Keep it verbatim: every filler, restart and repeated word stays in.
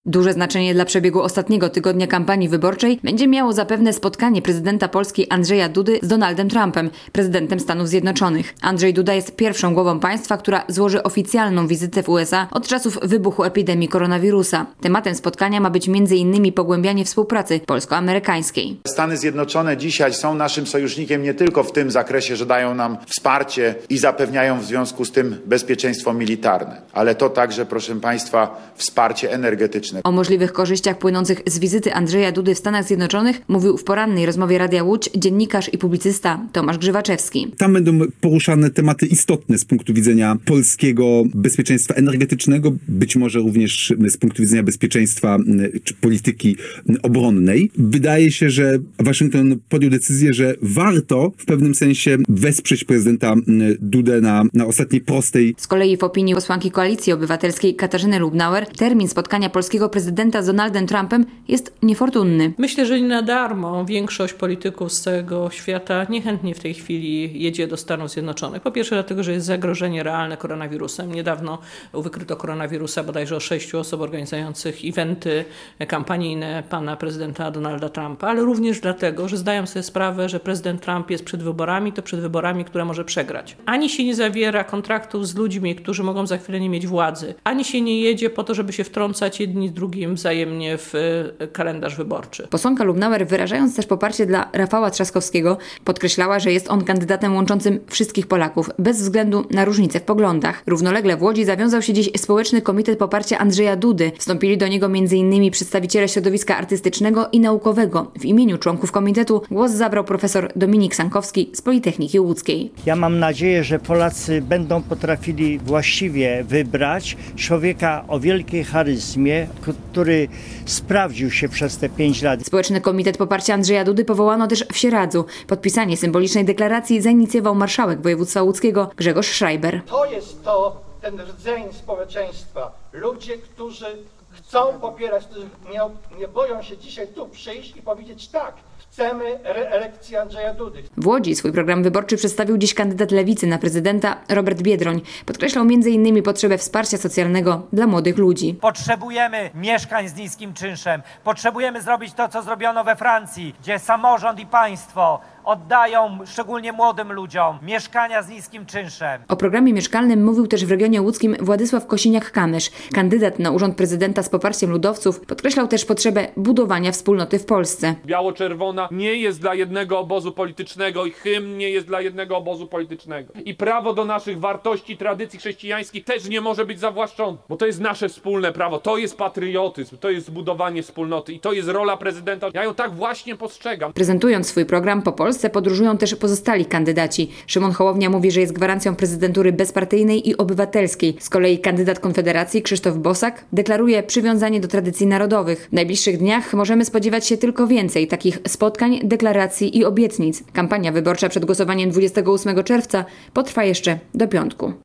Duże znaczenie dla przebiegu ostatniego tygodnia kampanii wyborczej będzie miało zapewne spotkanie prezydenta Polski Andrzeja Dudy z Donaldem Trumpem, prezydentem Stanów Zjednoczonych. Andrzej Duda jest pierwszą głową państwa, która złoży oficjalną wizytę w U S A od czasów wybuchu epidemii koronawirusa. Tematem spotkania ma być między innymi pogłębianie współpracy polsko-amerykańskiej. Stany Zjednoczone dzisiaj są naszym sojusznikiem nie tylko w tym zakresie, że dają nam wsparcie i zapewniają w związku z tym bezpieczeństwo militarne, ale to także, proszę państwa, wsparcie energetyczne. O możliwych korzyściach płynących z wizyty Andrzeja Dudy w Stanach Zjednoczonych mówił w porannej rozmowie Radia Łódź dziennikarz i publicysta Tomasz Grzywaczewski. Tam będą poruszane tematy istotne z punktu widzenia polskiego bezpieczeństwa energetycznego, być może również z punktu widzenia bezpieczeństwa czy polityki obronnej. Wydaje się, że Waszyngton podjął decyzję, że warto w pewnym sensie wesprzeć prezydenta Dudę na, na ostatniej prostej. Z kolei w opinii posłanki Koalicji Obywatelskiej Katarzyny Lubnauer termin spotkania polskiego prezydenta z Donaldem Trumpem jest niefortunny. Myślę, że nie na darmo większość polityków z całego świata niechętnie w tej chwili jedzie do Stanów Zjednoczonych. Po pierwsze dlatego, że jest zagrożenie realne koronawirusem. Niedawno wykryto koronawirusa bodajże o sześciu osób organizujących eventy kampanijne pana prezydenta Donalda Trumpa, ale również dlatego, że zdają sobie sprawę, że prezydent Trump jest przed wyborami, to przed wyborami, które może przegrać. Ani się nie zawiera kontraktów z ludźmi, którzy mogą za chwilę nie mieć władzy, ani się nie jedzie po to, żeby się wtrącać jedni z drugim wzajemnie w kalendarz wyborczy. Posłanka Lubnauer, wyrażając też poparcie dla Rafała Trzaskowskiego, podkreślała, że jest on kandydatem łączącym wszystkich Polaków, bez względu na różnice w poglądach. Równolegle w Łodzi zawiązał się dziś Społeczny Komitet Poparcia Andrzeja Dudy. Wstąpili do niego między innymi przedstawiciele środowiska artystycznego i naukowego. W imieniu członków komitetu głos zabrał profesor Dominik Sankowski z Politechniki Łódzkiej. Ja mam nadzieję, że Polacy będą potrafili właściwie wybrać człowieka o wielkiej charyzmie, który sprawdził się przez te pięć lat. Społeczny Komitet Poparcia Andrzeja Dudy powołano też w Sieradzu. Podpisanie symbolicznej deklaracji zainicjował marszałek województwa łódzkiego Grzegorz Schreiber. To jest to, ten rdzeń społeczeństwa. Ludzie, którzy chcą popierać, którzy nie, nie boją się dzisiaj tu przyjść i powiedzieć tak. Chcemy reelekcji Andrzeja Dudy. W Łodzi swój program wyborczy przedstawił dziś kandydat Lewicy na prezydenta Robert Biedroń. Podkreślał między innymi potrzebę wsparcia socjalnego dla młodych ludzi. Potrzebujemy mieszkań z niskim czynszem. Potrzebujemy zrobić to, co zrobiono we Francji, gdzie samorząd i państwo oddają szczególnie młodym ludziom mieszkania z niskim czynszem. O programie mieszkalnym mówił też w regionie łódzkim Władysław Kosiniak-Kamysz. Kandydat na urząd prezydenta z poparciem ludowców podkreślał też potrzebę budowania wspólnoty w Polsce. Biało-czerwona nie jest dla jednego obozu politycznego i hymn nie jest dla jednego obozu politycznego. I prawo do naszych wartości, tradycji chrześcijańskich też nie może być zawłaszczone, bo to jest nasze wspólne prawo, to jest patriotyzm, to jest budowanie wspólnoty i to jest rola prezydenta. Ja ją tak właśnie postrzegam. Prezentując swój program po Polsce podróżują też pozostali kandydaci. Szymon Hołownia mówi, że jest gwarancją prezydentury bezpartyjnej i obywatelskiej. Z kolei kandydat Konfederacji Krzysztof Bosak deklaruje przywiązanie do tradycji narodowych. W najbliższych dniach możemy spodziewać się tylko więcej takich spotkań, deklaracji i obietnic. Kampania wyborcza przed głosowaniem dwudziestego ósmego czerwca potrwa jeszcze do piątku.